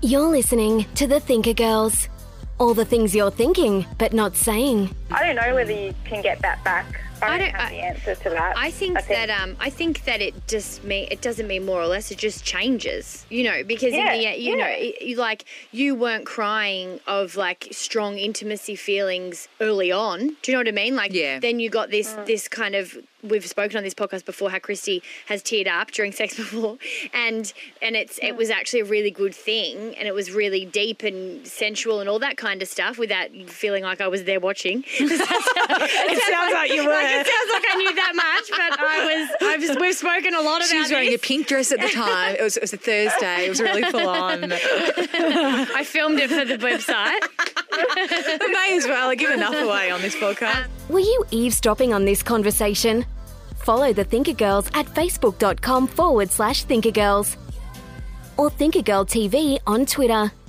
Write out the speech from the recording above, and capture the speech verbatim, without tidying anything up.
You're listening to The Thinker Girls. All the things you're thinking, but not saying. I don't know whether you can get that back. I, I don't don't- have I- the answer to that. I think, I think that um, I think that it just mean it doesn't mean more or less. It just changes, you know, because Yeah, in the end, you yeah. know, it, you like you weren't crying of like strong intimacy feelings early on. Do you know what I mean? Like, Yeah. then you got this Mm. this kind of. We've spoken on this podcast before how Christy has teared up during sex before, and and it's it was actually a really good thing, and it was really deep and sensual and all that kind of stuff without feeling like I was there watching. It sounds like you were. Like, it sounds like I knew that much, but I was. I've just, we've spoken a lot about She was wearing this. a pink dress at the time. It was, it was a Thursday. It was really full on. I filmed it for the website. May as well. I give enough away on this podcast. Were you eavesdropping on this conversation? Follow the Thinker Girls at facebook.com forward slash Thinker Girls or Thinker Girl T V on Twitter.